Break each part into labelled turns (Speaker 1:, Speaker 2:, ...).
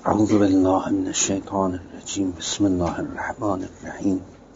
Speaker 1: اعوذ بالله من الشیطان الرجیم. بسم الله الرحمن الرحیم.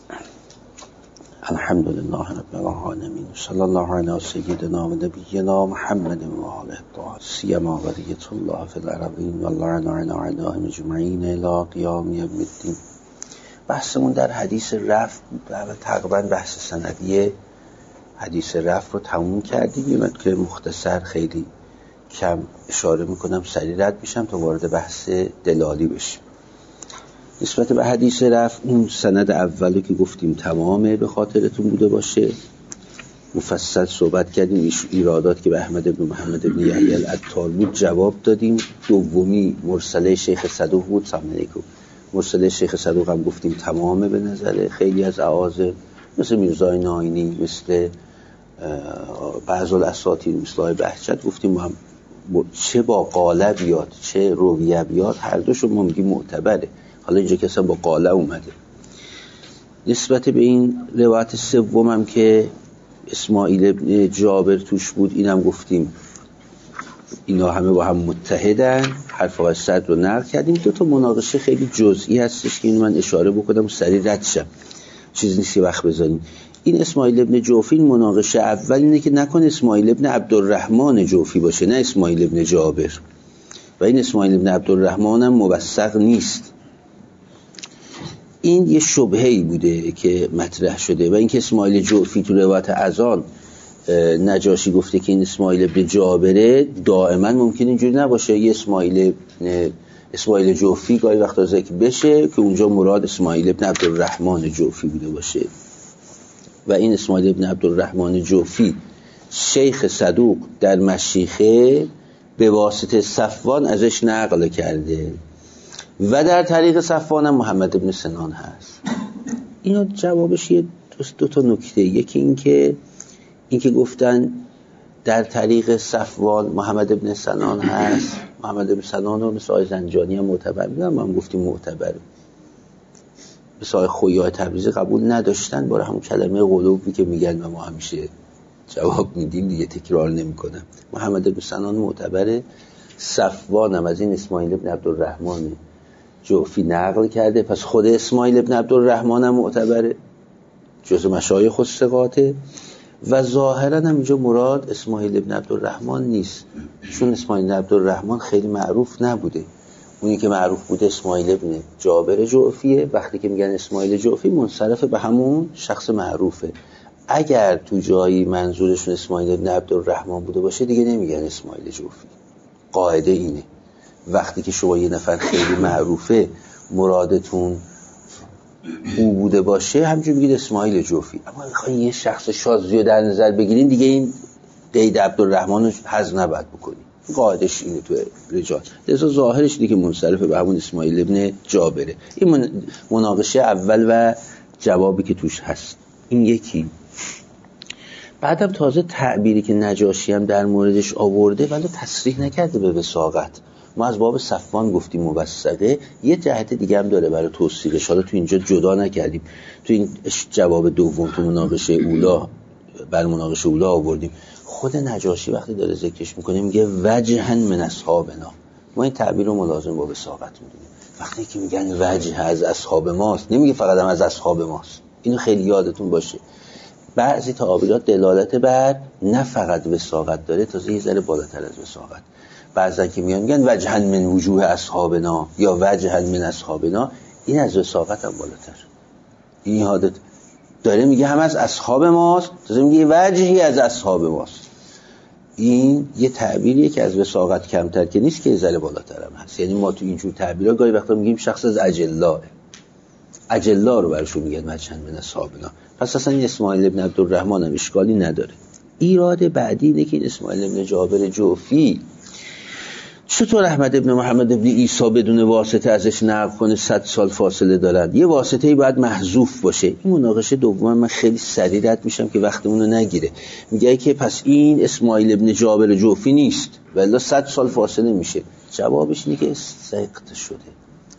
Speaker 1: الحمد لله رب العالمین. صلی الله علی سیدنا و نبینا محمد و آله الطاهرین سیما بقیة الله فی الارضین و اللعنة علیهم اجمعین الی قیام یوم الدین. بحثمون در حدیث رفع و تقریبا بحث سندی حدیث رفع رو تموم کردیم که مختصر خیلی کم اشاره میکنم، سریع رد میشم تا وارد بحث دلالی بشیم. نسبت به حدیث رفع اون سند اولی که گفتیم تمامه، به خاطرتون بوده باشه، مفصل صحبت کردیم. ایرادات که به احمد بن محمد بن یحیی العطار بود جواب دادیم. دومی مرسله شیخ صدوق بود. سلام علیکم. مرسله شیخ صدوق هم گفتیم تمامه به نظر خیلی از اعاظم، مثل میرزای ناینی، مثل بعض الاساطیر، مثل آقای بهجت، گفتیم هم چه با قاله بیاد چه رویه بیاد هر دوشون ما میگیم معتبره. حالا اینجا که اصلا با قاله اومده. نسبت به این روایت سوم هم که اسماعیل ابن جابر توش بود، اینم گفتیم اینا همه با هم متحدن. حرف آقای صدر رو نقل کردیم. دو تا مناقشه خیلی جزئی هستش که این من اشاره بکنم و سریع رد شم، چیز نیست که وقت بذاریم. این اسماعیل ابن جوفی، مناقشه اول اینه که نکنه اسماعیل ابن عبدالرحمن جوفی باشه، نه اسماعیل ابن جابر. و این اسماعیل ابن عبدالرحمن هم موثق نیست. این یه شبهه‌ای بوده که مطرح شده. و اینکه اسماعیل جوفی تو روایت اذان نجاشی گفته که این اسماعیل ابن جابره، دائما ممکن اینجوری نباشه. یه اسماعیل جوفی گاهی وقتا ذکر بشه که اونجا مراد اسماعیل ابن عبدالرحمن جوفی بوده باشه. و این اسماعیل ابن عبدالرحمن جوفی شیخ صدوق در مشیخه به واسطه صفوان ازش نقل کرده و در طریق صفوان هم محمد ابن سنان هست. اینا جوابش یه دو تا نکته. یکی اینکه گفتن در طریق صفوان محمد ابن سنان هست. محمد ابن سنان رو مثل آقای زنجانی هم معتبر میدونم، ما هم گفتیم معتبره. مثل آقای خویای تبریزی قبول نداشتن، برای همون کلمه قلوبی که میگن و ما همیشه جواب میدیم دیگه، تکرار نمیکنم. محمد ابن سنان معتبره. صفوان هم از این اسماعیل ابن عبدالرحمن جوفی نقل کرده، پس خود اسماعیل ابن عبدالرحمن هم معتبره، جزء مشایخ الثقاته. و ظاهرا هم اینجا مراد اسماعیل ابن عبدالرحمن نیست، چون اسماعیل ابن عبدالرحمن خیلی معروف نبوده. اونی که معروف بوده اسماعیل ابن جابر جعفیه. وقتی که میگن اسماعیل جعفی منصرف به همون شخص معروفه. اگر تو جایی منظورشون اسماعیل ابن عبدالرحمن بوده باشه دیگه نمیگن اسماعیل جعفی. قاعده اینه، وقتی که شما یه نفر خیلی معروفه مرادتون او بوده باشه همینجور بگید اسماعیل جعفی. اما میخواین یه شخص شاذی رو در نظر بگیرین دیگه این قید عبدالرحمن رو حذف نباید بکنید. قاعدش اینه تو رجال. لذا ظاهرش دیگه که منصرف به همون اسماعیل ابن جابره. این مناقشه اول و جوابی که توش هست. این یکی. بعدم تازه تعبیری که نجاشی هم در موردش آورده ولی تصریح نکرده به وثاقت. ما از باب صفوان گفتیم موثقه، یه جهت دیگه هم داره برای توثیقش، حالا تو اینجا جدا نکردیم. تو این جواب دوم تو مناقشه اولا، بر مناقشه اولا آوردیم. خود نجاشی وقتی داره ذکرش میکنه میگه وجها من اصحابنا. ما این تعبیر رو ملازم با وثاقت میدونیم. وقتی که میگن وجه از اصحاب ماست، نمیگه فقط هم از اصحاب ماست. اینو خیلی یادتون باشه. بعضی تعابیرات دلالت بر نه فقط وثاقت داره، تازه یه ذره بالاتر از وثاقت. بعضن که میگن وجها من وجوه اصحابنا یا وجها من اصحابنا، این از وثاقت هم بالاتر. این حادث داره میگه هم از اصحاب ماست، تازه میگه وجهی از اصحاب ماست. این یه تعبیریه که از وثاقت کمتر که نیست، که ذره بالاتر هم هست. یعنی ما تو اینجور تعبیرها گاهی وقتا میگیم شخص از اجلا رو برشون میگن وجها من اصحابنا. پس اصلا این اسماعیل ابن عبدالرحمن هم اشکالی نداره. ایراد بعدی اینه که این اسماعیل ابن جابر جعفی چطور احمد ابن محمد ابن عیسی بدون واسطه ازش نقل کنه؟ 100 سال فاصله دارن، یه واسطه‌ای باید محذوف باشه. این مناقشه دوم من خیلی سریع رد میشم که وقتمون رو نگیره. میگه که پس این اسماعیل ابن جابر جعفی نیست، ولی 100 سال فاصله میشه. جوابش اینه که سقط شده.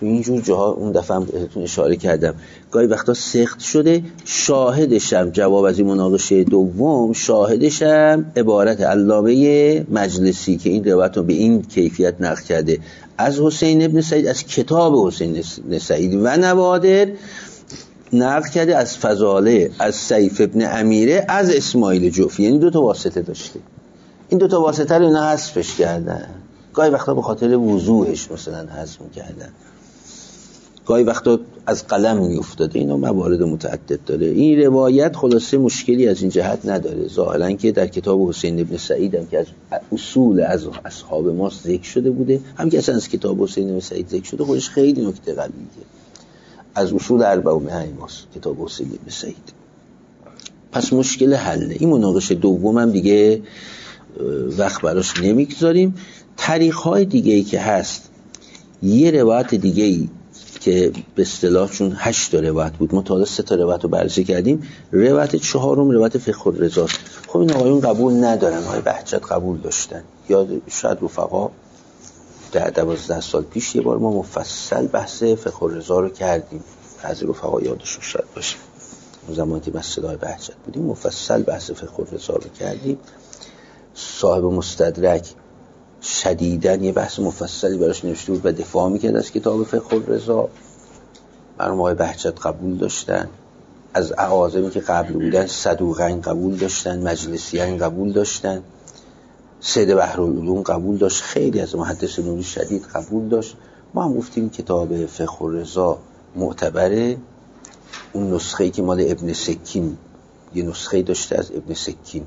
Speaker 1: تو اینجور جاها اون دفعه هم بهتون اشاره کردم گاهی وقتا سخت شده. شاهدشم جواب از این مناقشه دوم، شاهدشم عبارت علامه مجلسی که این روایت رو به این کیفیت نقل کرده از حسین ابن سعید، از کتاب حسین ابن سعید و نوادر نقل کرده از فضاله از سیف ابن امیره از اسماعیل جعفی. یعنی 2 واسطه داشته. این 2 واسطه رو اینا حذفش کردن. گاهی وقتا به خاطر وضوحش مثلا حذف می‌کردن، گاهی وقتا از قلم میافتاده. اینا موارد متعدد داره. این روایت خلاصه مشکلی از این جهت نداره ظاهرا که در کتاب حسین ابن سعید هم که از اصول از اصحاب ما ذکر شده بوده، هم که اصلا از کتاب حسین ابن سعید ذکر شده، خودش خیلی نکته قویه. از اصول 40 ماست کتاب حسین ابن سعید. پس مشکل حله. این مناقشه دومم دیگه وقت براش نمیگذاریم. طریق‌های دیگه‌ای که هست، یه روایت دیگه‌ای که به اصطلاح چون 8 روایت بود، ما تا 3 روایت رو بررسی کردیم. روایت 4 روایت فقه الرضا. خب این آقایون قبول ندارن، آقای بهجت قبول داشتن. یا شاید رفقا در 12 سال پیش یه بار ما مفصل بحث فقه الرضا رو کردیم، بعضی رفقا یادشون شاید باشه، اون زمانی که مسجد آقای بهجت بودیم مفصل بحث فقه الرضا رو کردیم. صاحب مستدرک شدیدن یه بحث مفصلی براش نوشته بود و دفاع میکرد از کتاب فقه الرضا. مرحوم آقای بهجت قبول داشتن، از اعاظمی که قبل بودن صدوقین قبول داشتن، مجلسیین قبول داشتن، سید بحرالعلوم قبول داشت، خیلی از محدث نوری شدید قبول داشت. ما هم گفتیم کتاب فقه الرضا معتبره. اون نسخه‌ای که مال ابن سکین، یه نسخه‌ای داشته از ابن سکین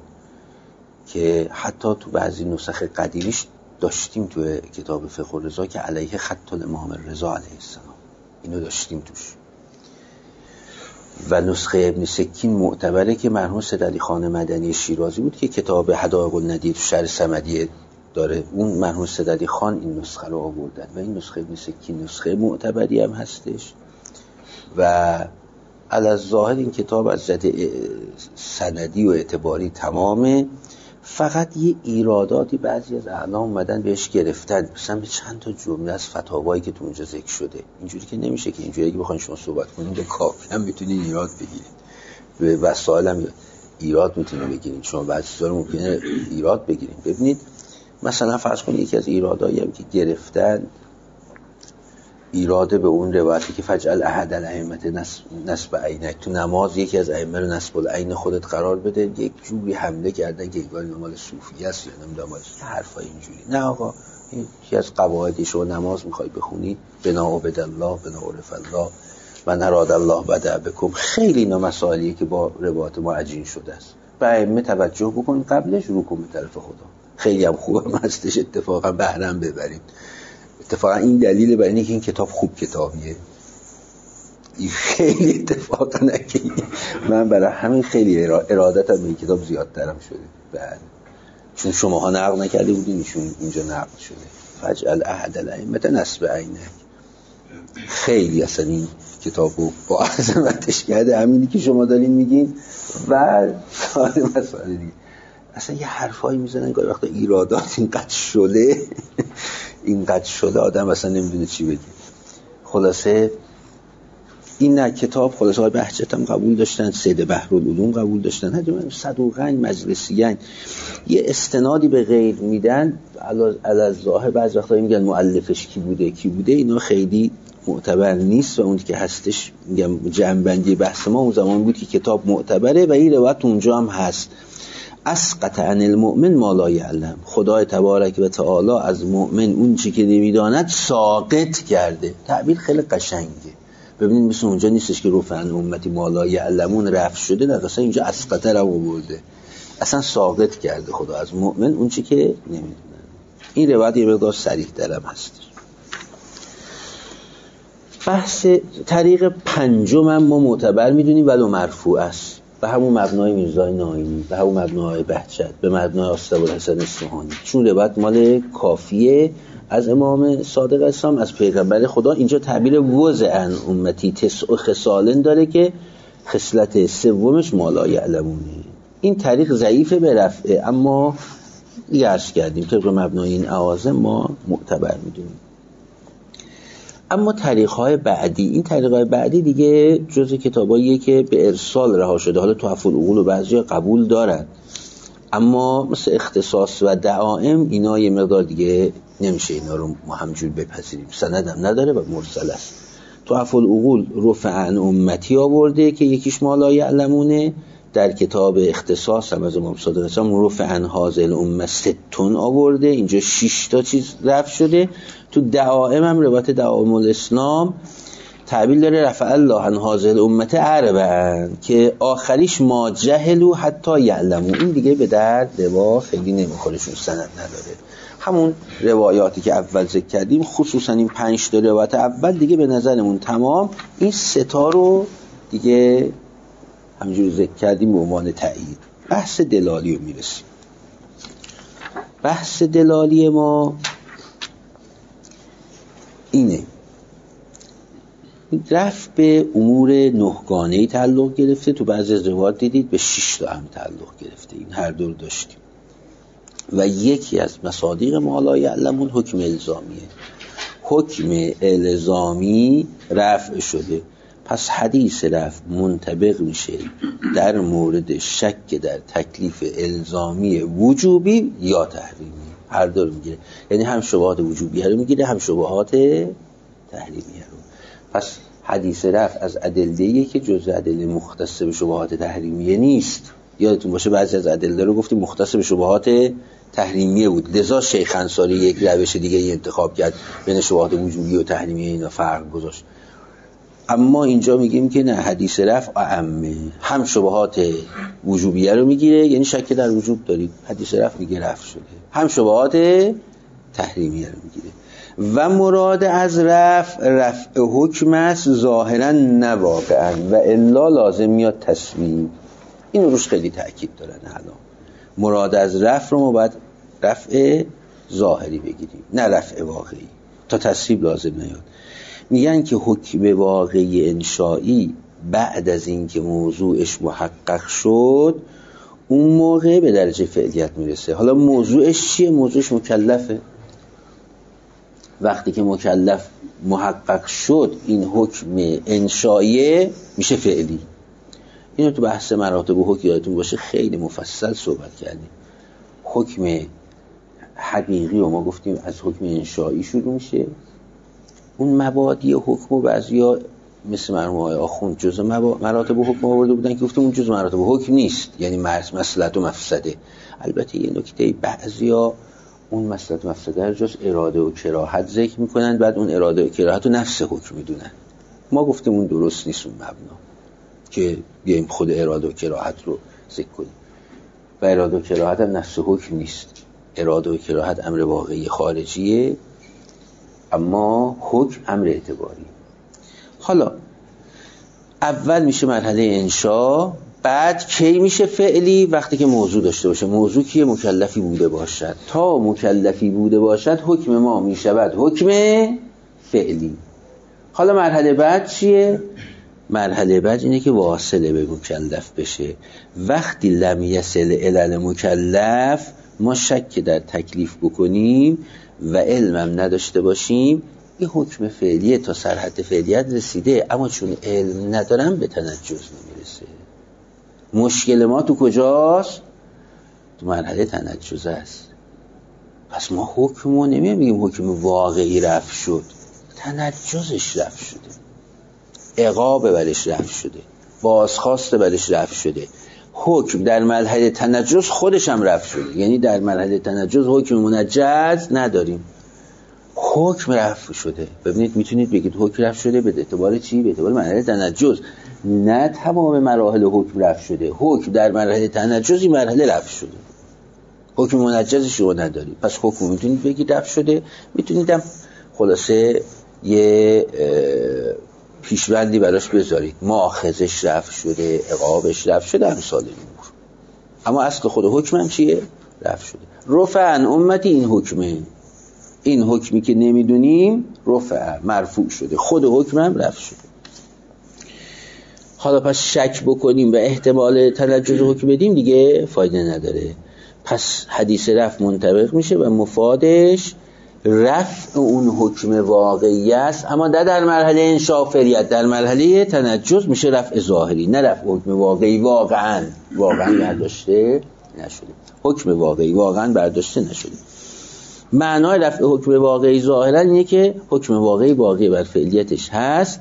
Speaker 1: که حتی تو بعضی نسخ قدیمیش داشتیم تو کتاب فقه الرضا که علیه خط الامام رضا علیه السلام، اینو داشتیم توش. و نسخه ابن سکین معتبره که مرحوم سید علی خان مدنی شیرازی بود که کتاب حدائق الندیه شرح صمدیه داره، اون مرحوم سید علی خان این نسخه رو آوردن و این نسخه ابن سکین نسخه معتبری هم هستش. و علی الظاهر این کتاب از جهت سندی و اعتباری تمامه، فقط یه ایراداتی بعضی از اعلام اومدن بهش گرفتن، مثلا به چند تا جمله از فتاوایی که تو اونجا ذکر شده. اینجوری که نمیشه که اینجوری که بخواید شما صحبت کنید به کافی هم میتونید ایراد بگیرید، به وسایل هم ایراد میتونید بگیرید، شما بعضی چیزا رو ممکنه ایراد بگیرید. ببینید مثلا فرض کنید یکی از ایرادایی هم که گرفتن ایراد به اون روایتی که فجعل احد الائمه نصب عینک، تو نماز یکی از ائمه رو نصب العین خودت قرار بده. یک جوری حمله کردن که انگار مال صوفی است یا نمیدونم چه حرفای اینجوری. نه آقا، این یکی از قواعدی شو نماز میخوای بخونی بنا عبد الله بنا عرف الله و نراد الله بدا بكم. خیلی اینا مسائلیه که با روایت ما عجین شده است. به ائمه توجه بکن، قبلش رکوع به طرف خدا. خیلی هم خوبه هستش، اتفاقا بهره ببرید. اتفاقا این دلیل برای اینکه این کتاب خوب کتابیه. این خیلی اتفاقا نکنی، من برای همین خیلی ارادتم به این کتاب زیادترم شده. بله، چون شماها نقل نکرده بودین، ایشون اینجا نقل شده. فجعل احد الائمه نصب عینک. خیلی اصلا این کتابو با عظمتش کرده، همینی که شما دارین میگین و سال مسائل دیگه. اصلا یه حرفایی میزنن گاهی وقتا ایرادات اینقدر شده آدم اصلا نمیدونه چی بگه. خلاصه این نه کتاب، خلاصه های بهجت هم قبول داشتن، سید بحرالعلوم قبول داشتن، هر صدوقین مجلسیین یه استنادی به غیر میدن. علی ظاهر بعضی وقتا میگن مؤلفش کی بوده، اینا خیلی معتبر نیست و اون که هستش میگم جمع‌بندی بحث ما اون زمان بود که کتاب معتبره و این روایت اونجا هم هست. اسقط عن المؤمن ما لا یعلم، خدای تبارک و تعالی از مؤمن اون چی که نمیداند ساقط کرده. تعبیر خیلی قشنگه. ببینید مثل اونجا نیستش که رفع عن امتی ما لا یعلمون رفع شده، نه اصلا اینجا اسقط رو آورده، اصلا ساقط کرده خدا از مؤمن اون چی که نمیدونن. این روایت یه مقدار صریح ترم هست. بحث طریق پنجم هم ما معتبر میدونیم ولو مرفوع است، به همون مبنای میرزای ناینی، به همون مبنای بهجت، به مبنای آستاب‌الحسن اصفهانی، چون روایت مال کافیه از امام صادق اسلام از پیغمبر خدا. اینجا تعبیر وضعن امتی تسع خصالن داره که خصلت سومش ما لا یعلمونه. این طریق ضعیفه به رفعه، اما عرض کردیم طبق مبنای این اعاظم ما معتبر میدونیم. اما طریق‌های بعدی، این طریق‌های بعدی دیگه جزء کتاباییه که به ارسال رها شده. حالا تحف العقول و بعضیا قبول دارن، اما مثل اختصاص و دعائم اینا یه مقدار دیگه نمیشه اینا رو ما همجور بپذیریم، سند هم نداره و مرسل است. تحف العقول رفع عن امتی آورده که یکیش ما لا یعلمونه. در کتاب اختصاص هم از امام صادق اسلام رفع عن هذه الامه 6 آورده، اینجا 6 تا چیز رفع شده. تو دعائم هم روایت دعائم الاسلام تعبیل داره رفع الله عن هذه الامه عربا که آخریش ما جهلوا حتی یعلموا. این دیگه به درد روا خیلی نمیخورشون، سند نداره. همون روایاتی که اول ذکر کردیم، خصوصا این 5 تا روایت اول دیگه به نظرمون تمام. این 3 تا رو دیگه همینجور ذکر کردیم به عنوان تایید. بحث دلالی رو میرسیم. بحث دلالی ما اینه، رفع به امور 9 گانه‌ای تعلق گرفته. تو بعضی از روایات دیدید به 6 تا هم تعلق گرفته. این هر دو رو داشتیم. و یکی از مصادیق ما لا یعلمون حکم الزامیه. حکم الزامی رفع شده، پس حدیث رفع منطبق میشه در مورد شک در تکلیف الزامی وجوبی یا تحریمی. هر دو رو میگیره، یعنی هم شبهات وجوبیه رو میگیره هم شبهات تحریمیه رو. پس حدیث رفع از ادله‌ایه که جزء ادله مختص به شبهات تحریمیه نیست. یادتون باشه بعضی از ادله رو گفتیم مختص به شبهات تحریمیه بود، لذا شیخ انصاری یک روش دیگه انتخاب کرد بین شبهات وجوبی و تحریمیه اینا فرق گذاشت. اما اینجا میگیم که نه، حدیث رفع اعمه، هم شبهات وجوبیه رو میگیره، یعنی شک در وجوب دارید، حدیث رفع میگه رفع شده، هم شبهات تحریمیه رو میگیره. و مراد از رفع حکم است ظاهرا نه واقعا، و الا لازم میاد تصویب. این روش خیلی تأکید دارن. الان مراد از رفع رو ما باید رفع ظاهری بگیریم، نه رفع واقعی، تا تصویب لازم نیاد. میگن که حکم واقعی انشایی بعد از این که موضوعش محقق شد اون موقع به درجه فعلیت میرسه. حالا موضوعش چیه؟ موضوعش مکلفه. وقتی که مکلف محقق شد این حکم انشایی میشه فعلی. اینو تو بحث مراتب و حکم یادتون باشه خیلی مفصل صحبت کردیم. حکم حقیقی و ما گفتیم از حکم انشایی شروع میشه. اون مبادی حکم و بعضیا مثل مرحوم آقای آخوند جزء مراتب حکم آورده بودن که گفتیم اون جزء مراتب حکم نیست، یعنی مصلحت و مفسده. البته یه نکته، بعضیا اون مصلحت و مفسده رو جز اراده و کراهت ذکر میکنن، بعد اون اراده و کراهت رو نفس حکم میدونن. ما گفتیم اون درست نیست، اون مبنا که بیایم خود اراده و کراهت رو ذکر کنیم. و اراده و کراهت هم نفس حکم نیست. اراده و کراهت امر واقعی خارجیه، اما حکم امر اعتباری. حالا اول میشه مرحله انشا، بعد کی میشه فعلی؟ وقتی که موضوع داشته باشه. موضوع کیه؟ مکلفی بوده باشد. تا مکلفی بوده باشد حکم ما میشود حکم فعلی. حالا مرحله بعد چیه؟ مرحله بعد اینه که واصله به مکلف بشه. وقتی لم یصل الی المکلف ما شک در تکلیف بکنیم و علمم نداشته باشیم، این حکم فعلیه تا سرحد فعلیت رسیده، اما چون علم ندارم به تنجز نمیرسه. مشکل ما تو کجاست؟ تو مرحله تنجز است. پس ما حکمو نمیگیم حکم واقعی رفع شد، تنجزش رفع شده، عقاب برش رفع شده، بازخواست برش رفع شده. حکم در مرحله تنجز خودش هم رفع شده، یعنی در مرحله تنجز حکم منجز نداریم، حکم رفع شده. ببینید میتونید بگید حکم رفع شده به اعتبار چی؟ به اعتبار مرحله تنجز. نه تمام مراحل حکم رفع شده، حکم در مرحله تنجزی مرحله رفع شده، حکم منجزی شما ندارید. پس حکم میتونید بگید رفع شده، میتونید هم خلاصه یه پیشبندی براش بذارید، مؤاخذش رفع شده، عقابش رفع شده، امثال این امور. اما اصل خود حکم هم چیه؟ رفع شده. رفع عن امتی این حکمه، این حکمی که نمیدونیم رفع مرفوع شده، خود حکم هم رفع شده. حالا پس شک بکنیم و احتمال تنجز حکم بدیم دیگه فایده نداره. پس حدیث رفع منطبق میشه و مفادش رفع اون حکم واقعی است، اما در مرحله انشافریت، در مرحله تنجز میشه رفع ظاهری، نه رفع حکم واقعی واقعا برداشته نشده. حکم واقعی واقعا برداشته نشده. معنای رفع حکم واقعی ظاهرا اینه که حکم واقعی باقی بر فعلیتش هست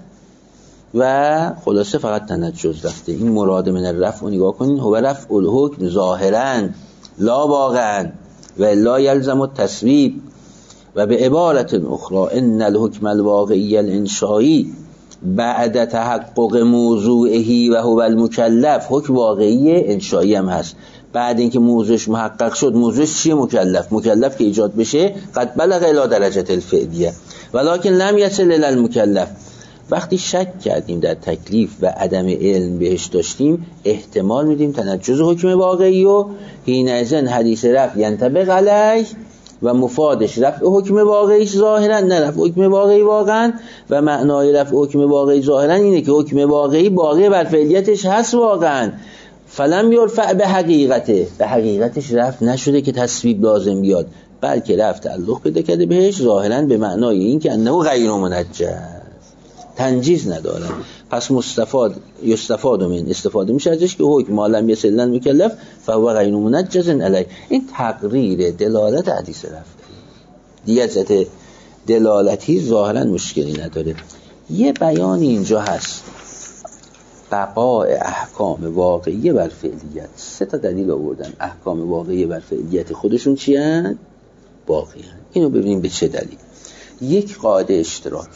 Speaker 1: و خلاصه فقط تنجز رفته. این مراد من الرفع نگاه کنین، هو رفع الحکم ظاهرا لا واقعا و لا یلزم التصویب. و به عبارت اخرى ان الحکم الواقعی الانشایی بعد تحقق موضوعه و هو المکلف. حکم واقعی انشایی هم هست بعد اینکه موضوعش محقق شد. موضوعش چیه؟ مکلف که ایجاد بشه قد بلغ الی درجه الفعلیه ولکن لم یصل الی المکلف. وقتی شک کردیم در تکلیف و عدم علم بهش داشتیم، احتمال میدیم تنجز حکم واقعی و حینئذ حدیث رفع ینطبق علیه و مفادش رفع حکم واقعی ظاهرا، نه رفع حکم واقعی واقعا. و معنای رفع حکم واقعی ظاهرا اینه که حکم واقعی باقی بر فعلیتش هست واقعا، فلم یرفع به حقیقته، به حقیقتش رفع نشده که تصویب لازم بیاد، بلکه رفع تعلق پیدا کرده بهش ظاهرا به معنای این که انه غیر منجز، تنجیز نداره. پس یستفاد من استفاده میشه ازش که حکم ما لم یصل المکلف فهو غیر منجز علیه. این تقریر دلالت حدیث رفع دیگه، ذات دلالتی ظاهرا مشکلی نداره. یه بیانی اینجا هست، بقاء احکام واقعیه بر فعلیت. 3 تا دلیل آوردن احکام واقعیه بر فعلیت خودشون چی هستند؟ باقی هستند. اینو ببینیم به چه دلیل. یک قاعده اشتراک.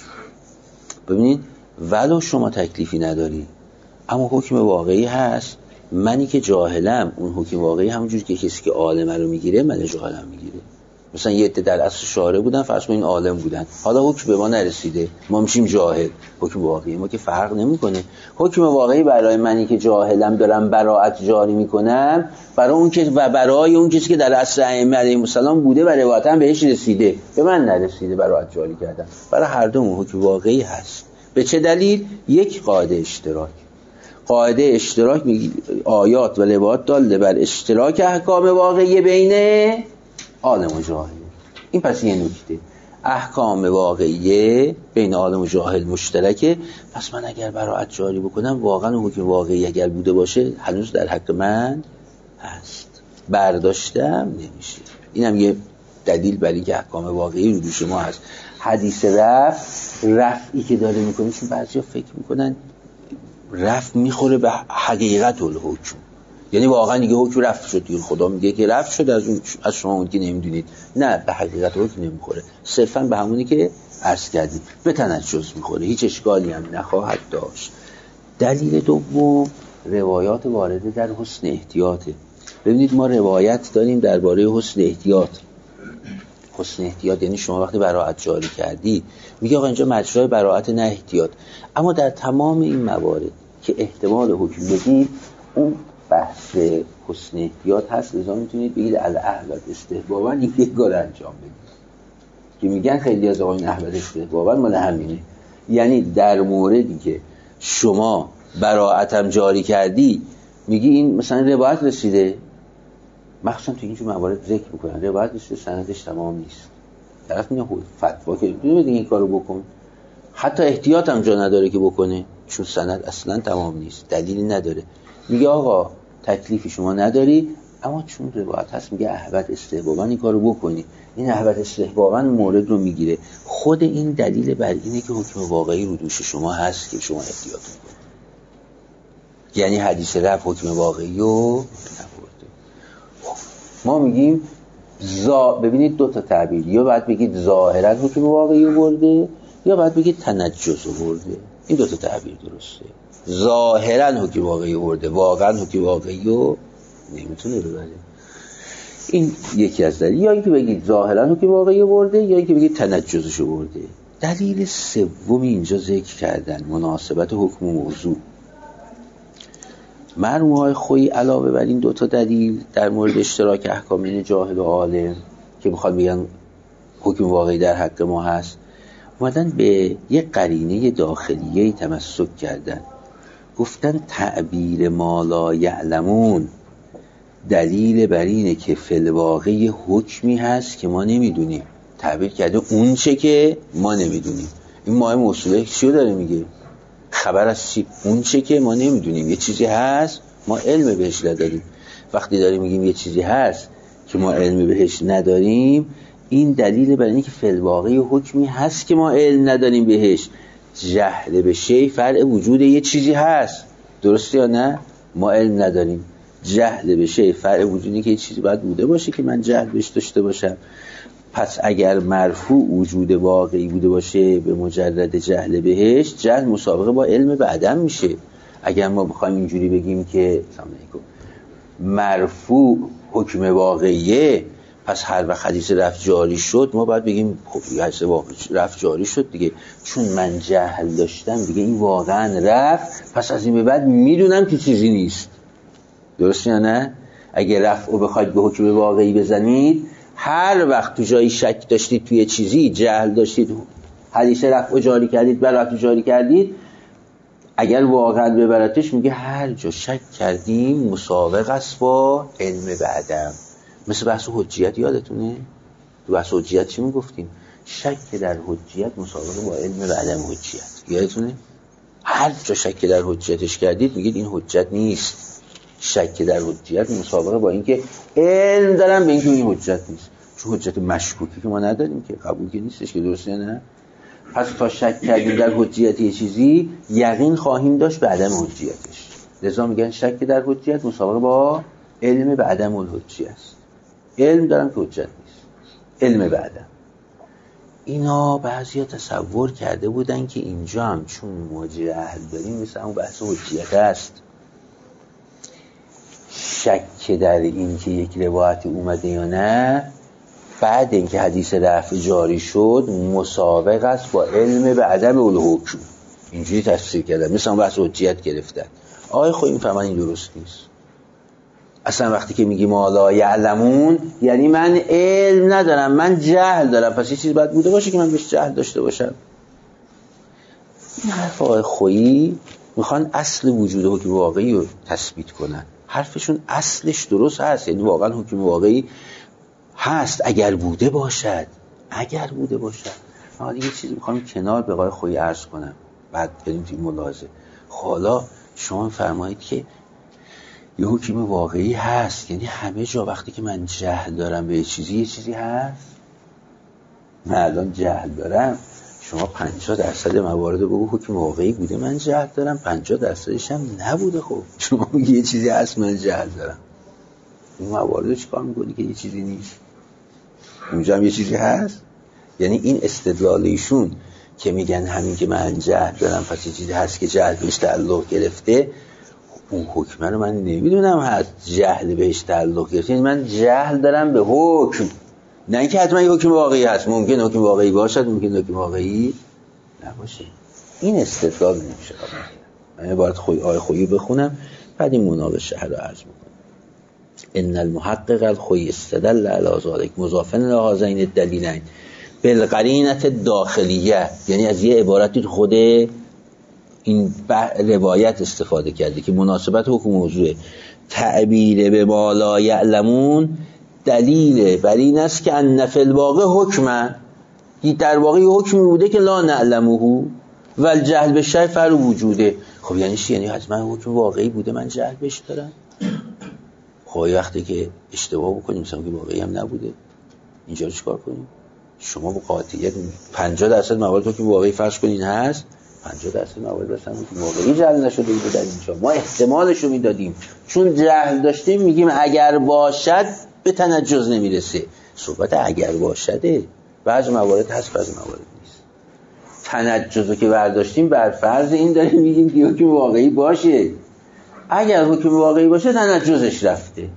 Speaker 1: ببینید ولو شما تکلیفی نداری اما حکم واقعی هست، منی که جاهلم اون حکم واقعی همونجوری که کسی که عالمه رو میگیره من جاهلم میگیره. مثلا یه عده در اصل شارع بودن، فرض کنین عالم بودن، حالا حکم به ما نرسیده، ما میشیم جاهل. حکم واقعی ما که فرق نمیکنه. حکم واقعی برای منی که جاهلم دارم براءت جاری میکنم، برای اون که و برای اون کسی که در اصل ائمه علیهم السلام بوده و روایتا بهش رسیده، به من نرسیده براءت جاری کردن. برای هر دومون حکم واقعی هست. به چه دلیل؟ یک قاعده اشتراک. قاعده اشتراک آیات و روایات داله بر اشتراک احکام واقعی بین عالم و جاهل. این پس یه نکته، احکام واقعی بین عالم و جاهل مشترکه. پس من اگر براءت جاری بکنم واقعا حکم واقعی اگر بوده باشه هنوز در حق من هست، برداشتم نمیشه. اینم یه دلیل برای اینکه احکام واقعی رو دوش ما هست. حدیث رفعی که داره میکنه، چون بعضیا فکر میکنن رفع میخوره به حقیقت الحکم، یعنی واقعا دیگه حکم رفع شد، دیگه خدا میگه که رفع شد از شما اون که نمیدونید. نه، به حقیقت حکم نمیخوره، صرفا به همونی که عرض کردید به تنجز میخوره، هیچ اشکالی هم نخواهد داشت. دلیل دوم روایات وارده در حسن احتیاطه. ببینید ما روایت داریم درباره حسن احتیاط. حسن احتیاط یعنی شما وقتی براءت جاری کردی میگه آقا اینجا مجرای براءت نه احتیاط، اما در تمام این موارد که احتمال حکم بدید اون بحث حسن احتیاط هست. لذا میتونید بگید الاحوط استحبابا این یک کار انجام بدید که میگن خیلی از آقایون احوط استحبابا مال همینه، یعنی در موردی که شما براءتم جاری کردی میگی این مثلا روایت رسیده، مخصوصا تو اینجور موارد ذکر میکنن روایت رسیده سندش تمام نیست، طرف میگه فتوا که دیگه این کارو بکن، حتی احتیاط هم جا نداره که بکنه چون سند اصلا تمام نیست، دلیلی نداره. میگه آقا تکلیفی شما نداری، اما چون روایت هست میگه احوط استحبابا این کارو بکنی. این احوط استحبابا مورد رو میگیره. خود این دلیل بر اینه که حکم واقعی رو دوش شما هست که شما احتیاط کنید. یعنی حدیث رفع حکم واقعی رو نبرده. ما میگیم ببینید دو تا تعبیر، یا باید بگید ظاهرا حکم واقعی رو برده یا باید بگید تنجز رو برده. این دو تا تعبیر درسته. ظاهرا حکم واقعی برده، واقعا حکم واقعی رو نمیتونه ببره. این یکی از دلیل، یا اینکه بگید ظاهرا حکم واقعی برده یا اینکه بگید تنجزش رو برده. دلیل سومی اینجا ذکر کردن مناسبت حکم و موضوع. مرحوم‌های خویی علاوه بر این دو تا دلیل در مورد اشتراک احکام بین جاهل و عالم که میخواد بگن حکم واقعی در حق ما هست، اومدن به یک قرینه داخلیه تمسک کردن. گفتن تعبیر ما لا یعلمون دلیل بر اینه که فی الواقع حکمی هست که ما نمیدونیم. تعبیر کرده اون چه که ما نمیدونیم. این ماه موصوله چیو داره میگه؟ خبر از چی؟ اون چه که ما نمیدونیم. یه چیزی هست ما علم بهش نداریم. وقتی داریم میگیم یه چیزی هست که ما علم بهش نداریم، این دلیل بر اینه که فی الواقع حکمی هست که ما علم نداریم بهش. جهل به شی فرع وجود یه چیزی هست، درسته یا نه؟ ما علم نداریم. جهل به شی فرع وجودی که یه چیزی باید بوده باشه که من جهل بهش داشته باشم. پس اگر مرفوع وجود واقعی بوده باشه به مجرد جهل بهش، جهل مسابقه با علم به عدم میشه. اگر ما بخوایم اینجوری بگیم که سلام علیکم مرفوع حکم واقعیه، پس هر وقت حدیث رفع جاری شد ما باید بگیم خب حدیث رفع جاری شد دیگه، چون من جهل داشتم دیگه این واقعا رفع، پس از این به بعد میدونم که چیزی نیست. درسته یا نه؟ اگه رفع رو بخواید به حکم واقعی بزنید، هر وقت تو جایی شک داشتید توی چیزی، جهل داشتید، حدیث رفع جاری کردید، بر رفع جاری کردید، اگر واقعا ببرتش میگه هر جا شک کردیم مسابق است با علم به عدم. مثل بحث حجیت یادتونه؟ تو بحث حجیت چی میگفتیم؟ شک در حجیت مسابقه با علم به عدم حجیت. یادتونه؟ هر جا شک در حجیتش کردید میگید این حجت نیست. شک در حجیت مسابقه با اینکه علم دارم به اینکه این حجت نیست، چون حجت مشکوکی که ما نداریم که قبول که نیستش که، درسته نه؟ پس تا شک کردیم در حجیت یه چیزی یقین خواهیم داشت به عدم حجیتش. لذا میگن شک در حجیت مسابقه با علم به عدم الحجیت است. علم دارم که حجت نیست، علم به عدم. اینا بعضیا تصور کرده بودن که اینجا هم چون ما جهل داریم مثل همون بحث حجیت است. شک در این که یک روایت اومده یا نه بعد اینکه حدیث رفع جاری شد مسابق است با علم به عدم الحکم. اینجوری تفسیر کردن، مثلا بحث حجیت گرفتن. آقای خود این فهمن این درست نیست. اصلا وقتی که میگیم ما لا یعلمون یعنی من علم ندارم، من جهل دارم، پس یه چیز باید بوده باشه که من بهش جهل داشته باشم. این حرف آقای خویی میخوان اصل وجود حکم واقعی رو تثبیت کنن. حرفشون اصلش درست هست، یعنی واقعا حکم واقعی هست اگر بوده باشد، اگر بوده باشد. حالا یه چیزی میخوام کنار به آقای خویی عرض کنم بعد بریم توی ملاحظه. حالا شما فرمایید که یه حکم واقعی هست، یعنی همه جا وقتی که من جهل دارم به یه چیزی هست. من الان جهل دارم، شما 50% موارد بگو حکم واقعی بوده من جهل دارم، 50%ش هم نبوده. خب شما یه چیزی هست من جهل دارم، این موارد چیکار میکنی که یه چیزی نیست؟ اونجا هم یه چیزی هست. یعنی این استدلال ایشون که میگن همین که من جهل دارم پس یه چیزی هست که جهل بهش تعلق گرفته، اون حکم رو من نمیدونم هست جهل بهش تعلق گرفته. یعنی من جهل دارم به حکم، نه اینکه حتما یه حکم واقعی هست. ممکن حکم واقعی باشد، ممکن حکم واقعی نباشه. این استدلال نمیشه. من باید آیه خویی بخونم بعد این مناقشه رو عرض میکنم. ان المحقق الخویی استدل علی ذلک مضافا الی هذین الدلیلین بالقرینه الداخلیه، یعنی از یه عبارتی خود این روایت استفاده کرده که مناسبت حکم موضوع تعبیر به ما لا یعلمون دلیل بر این است که ان فی الواقع حکما، در واقع حکمی بوده که لا نعلمه و الجهل بالشیء فرع وجوده. خب یعنی چی؟ یعنی حتما حکم واقعی بوده من جهل بهش دارم. خب وقتی که اشتباه بکنیم مثلا که واقعی هم نبوده، اینجا رو چیکار کنیم؟ شما با قاطعیت 50% موارد که واقعی فرض کنین هست، 50% موارد مثلا که واقعی جهل نشده بوده در اینجا، ما احتمالش رو میدادیم چون جهل داشتیم میگیم اگر باشد به تنجز نمیرسه. صحبت اگر باشده، بعضی موارد هست بعضی موارد نیست. تنجز رو که برداشتیم بر فرض این داریم میگیم که حکم واقعی باشه. اگر حکم واقعی باشه تنجزش رفته،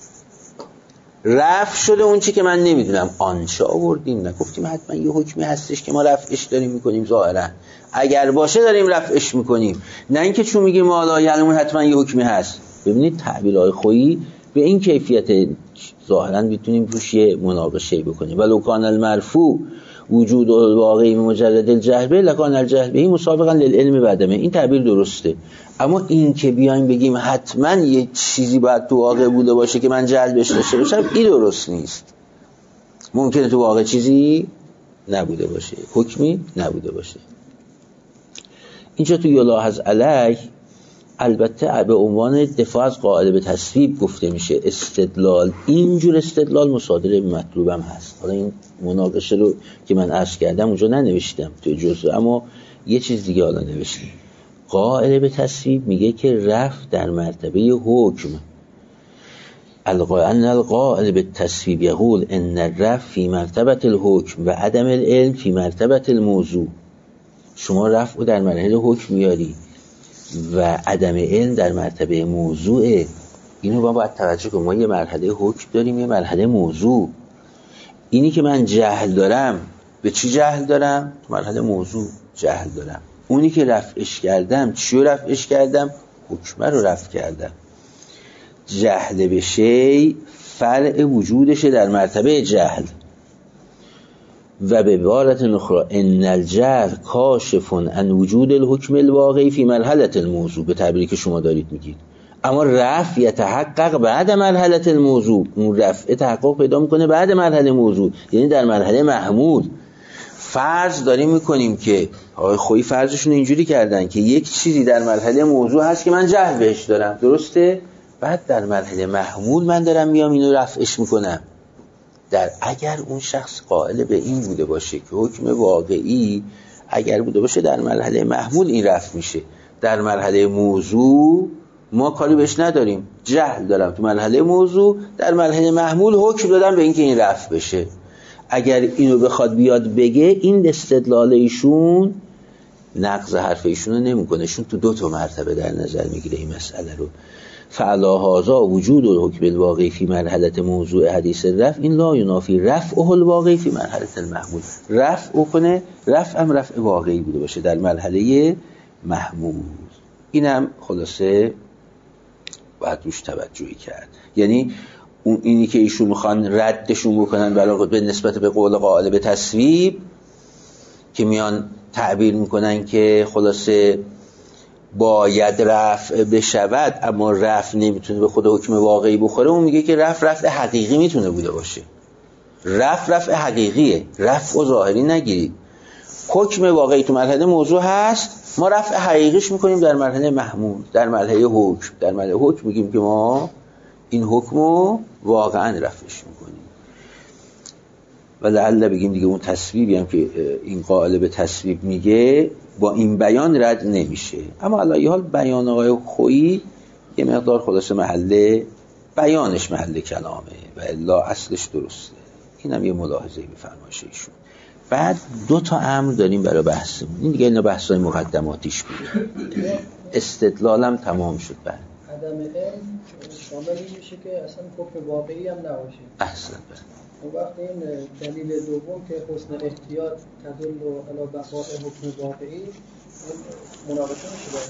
Speaker 1: رفع شده اون چی که من نمیدونم. آنچه آوردیم، نگفتیم حتما یه حکمی هستش که ما رفعش داریم میکنیم ظاهرا، اگر باشه داریم رفعش میکنیم، نه اینکه چون میگیم ما لا یعلمون حتما یه حکمی هست. ببینید تعبیرهای خویی به این کیفیت ظاهرا میتونیم روش یه مناقشه بکنیم. ولو کان المرفوع وجود واقعی مجرد الجهل به لکان الجهل به مسابقا للعلم بعدمه. این تعبیر درسته، اما این که بیایم بگیم حتما یه چیزی باید تو واقع بوده باشه که من جهل بهش داشته باشم، این درست نیست. ممکنه تو واقع چیزی نبوده باشه، حکمی نبوده باشه. اینجا تو یلاحظ علیه البته به عنوان دفاع از قائل به تصویب گفته میشه استدلال، اینجور استدلال مصادره به مطلوبم هست. حالا این مناقشه رو که من عرض کردم اونجا ننوشتم توی جزء، اما یه چیز دیگه حالا نوشتم. قائل به تصویب میگه که رفع در مرتبه حکم، ان القائل به تصویب یقول ان الرفع فی مرتبه الحکم و عدم العلم فی مرتبه الموضوع. شما رفع رو در مرحله حکم میاری و عدم علم در مرتبه موضوع. اینو ما باید توجه کنیم. ما یه مرحله حکم داریم، یه مرحله موضوع. اینی که من جهل دارم، به چی جهل دارم؟ تو مرحله موضوع جهل دارم. اونی که رفعش کردم، چی رو رفعش کردم؟ حکمه رو رفع کردم. جهل به شی فرع وجودشه در مرتبه جهل. و به عبارت اخرى ان الجهل کاشف عن وجود الحکم الواقعی فی مرحله الموضوع، به تعبیری که شما دارید میگید. اما رفع یتحقق بعد مرحله الموضوع، اون رفع تحقق پیدا میکنه بعد مرحله موضوع، یعنی در مرحله محمول. فرض داریم میکنیم که آقای خویی فرضشون اینجوری کردن که یک چیزی در مرحله موضوع هست که من جهل بهش دارم، درسته؟ بعد در مرحله محمول من دارم میام اینو رفعش میکنم. اگر اون شخص قائل به این بوده باشه که حکم واقعی اگر بوده باشه در مرحله محمول این رفع میشه، در مرحله موضوع ما کاری بهش نداریم، جهل دارم تو مرحله موضوع، در مرحله محمول حکم دادم به این که این رفع بشه. اگر اینو بخواد بیاد بگه این استدلال ایشون نقض حرف ایشون رو نمیکنه، ایشون تو 2 مرتبه در نظر میگیره این مسئله رو. فعلا هذا وجود الحکم الواقعی فی مرحله موضوع حدیث رفع این لا ینافی رفعه الواقعی فی مرحله المحمول. رفع کنه، رفع هم رفع واقعی بوده باشه در مرحله محمول. اینم خلاصه باید روش توجهی کرد. یعنی اینی که ایشون میخوان ردشون بکنن به نسبت به قول قائل به تصویب که میان تعبیر میکنن که خلاصه باید رفع بشود اما رفع نمیتونه به خود حکم واقعی بخوره، اون میگه که رفع حقیقی میتونه بوده باشه. رفع حقیقیه، رفع و ظاهری نگیرید. حکم واقعی تو مرحله موضوع هست، ما رفع حقیقیش میکنیم در مرحله محمول، در مرحله حکم. در مرحله حکم میگیم که ما این حکمو واقعا رفعش میکنیم. و لعل بگیم دیگه اون تصویبی هم که این قائل به تصویب میگه با این بیان رد نمیشه. اما علی حال بیان آقای خویی یه مقدار خلاصه محله بیانش محله کلامه و الا اصلش درسته. اینم یه ملاحظه بفرمایش ایشون. بعد 2 امر داریم برای بحثمون. این دیگه اینا بحثای مقدماتیش بود. استدلالم تمام شد. بعد
Speaker 2: عدم علم شامل میشه که اصلا حکم واقعی هم نباشه.
Speaker 1: احسن.
Speaker 2: اون وقت این دلیل دوم که حسن احتیاط تدل علی بقاء حکم واقعی مناقشه میشه.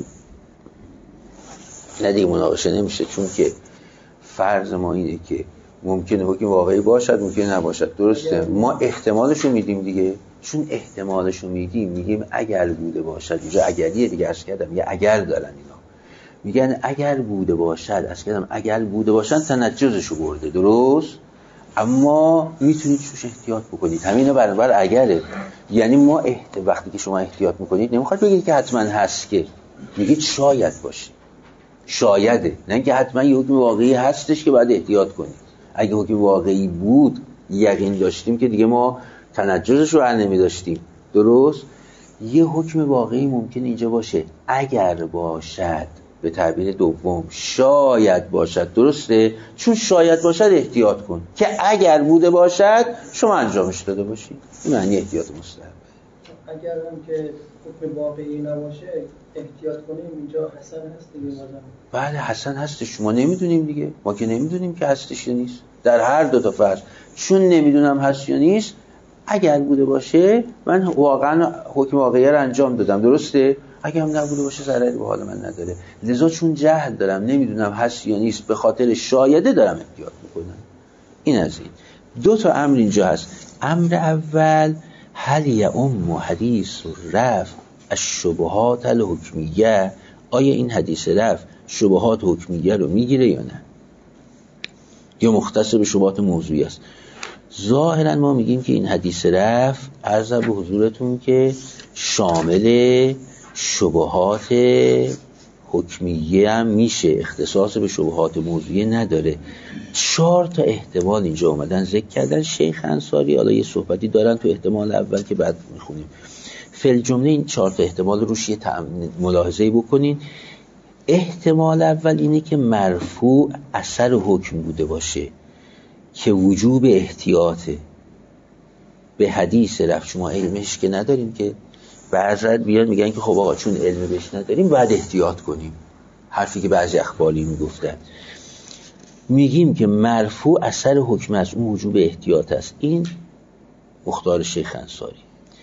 Speaker 1: نه دیگه مناقشه نمیشه، چون که فرض ما اینه که ممکنه حکم واقعی باشد ممکنه نباشد، درسته؟ ما احتمالشو میدیم دیگه. چون احتمالشو میگیم اگر بوده باشد. اینجا اگریه دیگه، عرض کردم یه اگر دارن اینا، میگن اگر بوده باشد، عرض کردم اگر بوده باشن تنجزشو برده، درست؟ اما میتونید توش احتیاط بکنید. همینو برابر اگره. یعنی ما وقتی که شما احتیاط میکنید نمیخواد بگید که حتما هست، که میگید شاید باشه، شایده، نه که حتما یه حکم واقعی هستش که باید احتیاط کنید. اگه حکم واقعی بود یقین داشتیم که دیگه ما تنجزش رو نمی داشتیم، درست؟ یه حکم واقعی ممکن اینجا باشه اگر باشد، به تعبیر دوم شاید باشد، درسته؟ چون شاید باشد احتیاط کن، که اگر بوده باشد شما انجامش داده باشید. این معنی احتیاط مستحب.
Speaker 2: اگر هم که حکم واقعی نباشه احتیاط کنیم، اینجا حسن هست دیگه.
Speaker 1: بله حسن هستش، شما نمیدونیم دیگه، ما که نمیدونیم که هستش یا نیست. در هر 2 فرض چون نمیدونم هست یا نیست، اگر بوده باشه من واقعا حکم واقعی رو انجام دادم، درسته؟ اگه هم نبوده باشه ضرری به حال من نداره. لذا چون جهل دارم نمیدونم هست یا نیست، به خاطر شایده دارم احتیاط میکنم. این از این 2 امر اینجا هست. امر اول هل یعم حدیث رفع الشبهات الحکمیه، آیا این حدیث رفع شبهات حکمیه رو میگیره یا نه، یا مختص به شبهات موضوعی است؟ ظاهرا ما میگیم که این حدیث رفع عرض به حضورتون که شامل شبهات حکمیه هم میشه، اختصاص به شبهات موضوعی نداره. 4 تا احتمال اینجا اومدن ذکر کردن شیخ انصاری. حالا یه صحبتی دارن تو احتمال اول که بعد میخونیم. فل جمله این 4 تا احتمال روش یه ملاحظه‌ای بکنین. احتمال اول اینه که مرفوع اثر حکم بوده باشه که وجوب احتیاطه. به حدیث رفع شما علمش که نداریم که بعضی بیان میگن که خب آقا چون علم بهش نداریم باید احتیاط کنیم، حرفی که بعضی اخباری میگفتن. میگیم که مرفوع اثر حکم از اون وجوب احتیاط است. این مختار شیخ انصاری.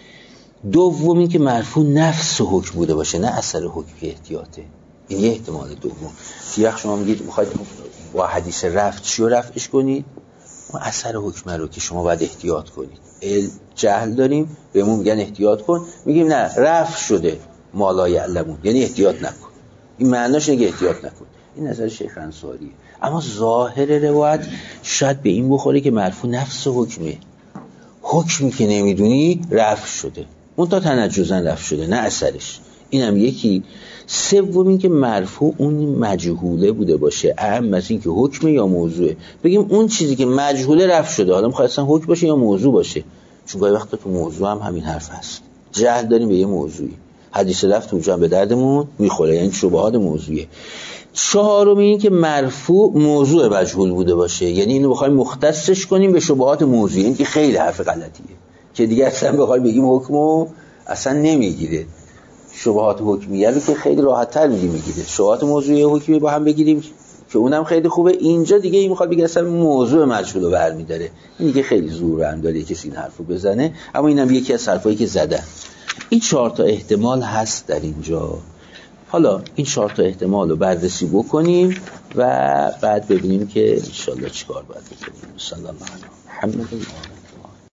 Speaker 1: دوم این که مرفوع نفس حکم بوده باشه نه اثر حکم که احتیاطه. این یه احتمال دوم. یه وقت شما میگید میخواید با حدیث رفع چی رو رفعش کنید؟ اون اثر حکم رو که شما باید احتیاط کنید. جهل داریم بهمون میگن احتیاط کن، میگیم نه رفع شده ما لا یعلمون، یعنی احتیاط نکن. این معناش اینه که احتیاط نکن. این نظر شیخ انصاریه. اما ظاهر روایت شاید به این بخوره که مرفوع نفس حکمه، حکمی که نمیدونی رفع شده، اون تا تنجزا رفع شده نه اثرش. اینم یکی. سوم این که مرفوع اون مجهوله بوده باشه، اهم از این که حکمه یا موضوعه. بگیم اون چیزی که مجهوله رفع شده، حالا میخواد اصلا حکم باشه یا موضوع باشه، چون گاهی وقتا تو موضوع هم همین حرف هست. جهل داریم به یه موضوعی، حدیث رفع اونجا به دردمون میخوره، یعنی شبهات موضوعیه. چهارم این که مرفوع موضوع مجهول بوده باشه، یعنی اینو بخوایم مختصش کنیم به شبهات موضوعی. این که خیلی حرف غلطیه که دیگه اصلا بخوایم بگیم حکمو اصلا نمیگیره. شبهات حکمیه رو که خیلی راحت‌تر میگیره. شبهات موضوعی حکمی با هم بگیریم که اونم خیلی خوبه. اینجا دیگه این میخواد بگه اصلا موضوع مجهول رو برمی‌داره. این دیگه خیلی زور هم داره کسی این حرفو بزنه، اما اینم یکی از حرفایی که زدن. این 4 تا احتمال هست در اینجا. حالا این 4 تا احتمال رو بررسی بکنیم و بعد ببینیم که ان شاءالله چیکار باید بکنیم. صلی الله علیه و محمد.